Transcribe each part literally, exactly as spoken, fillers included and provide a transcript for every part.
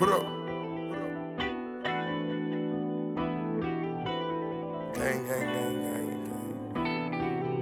Put up. Gang, gang, gang, gang,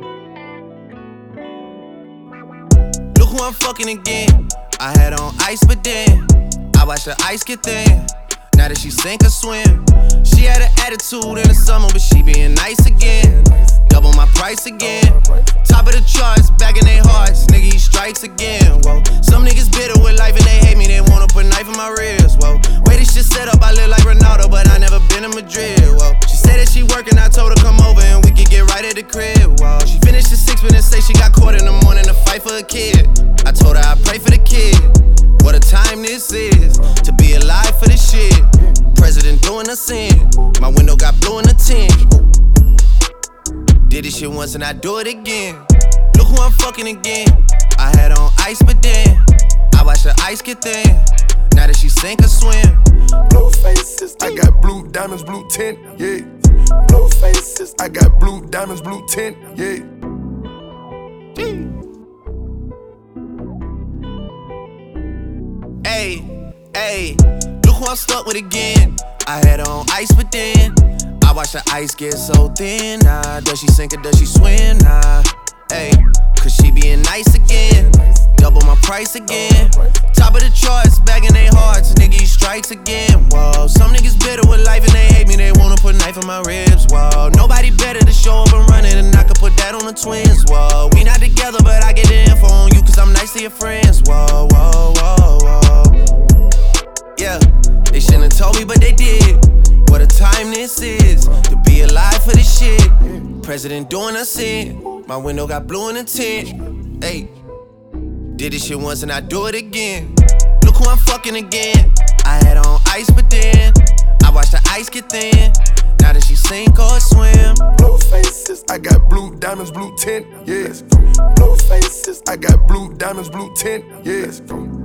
gang. Look who I'm fucking again. I had on ice, but then I watched the ice get thin. Now that she sink or swim, she had an attitude in the summer, but she being nice again. Double my price again. Top of the charts, back in their hearts. Nigga, he strikes again. Whoa. Some niggas bitter with life and they hate me. They wanna put a knife in my ribs. Whoa. Way this shit set up, I live like Ronaldo, but I never been in Madrid. Whoa. She said that she working, I told her come over and we could get right at the crib. Whoa. She finished the six minutes, say she got caught in the morning to fight for a kid. I told her I pray for the kid. What a time this is to be alive for this shit. President doing a sin. My window got blue in the tint. Did this shit once and I do it again. Look who I'm fucking again. I had on ice, but then I watched the ice get thin. Now that she sink or swim. Blue faces, I got blue diamonds, blue tint, yeah. Blue faces, I got blue diamonds, blue tint, yeah. Hey, hey, look who I'm stuck with again. I had on ice, but then I watched the ice get so thin. Nah, does she sink or does she swim? Nah, hey, cause she being nice again. Double my price again. Top of the charts, back in their hearts. Nigga, he strikes again. Whoa, some niggas bitter with life and they hate me. They wanna put a knife in my ribs. Whoa, nobody better to show up and run it, and I could put that on the twins. Whoa, we not together, but I get the info on you cause I'm nice to your friends. Whoa, whoa, whoa, whoa. Yeah, they shouldn't have told me, but they did. What a time this is to be alive for this shit. President doing a sin. My window got blue in the tint. Hey, did this shit once and I do it again. Look who I'm fucking again. I had on ice, but then I watched the ice get thin. Now that she sink or swim. Blue faces, I got blue diamonds, blue tint, yeah. Blue faces, I got blue diamonds, blue tint, yeah.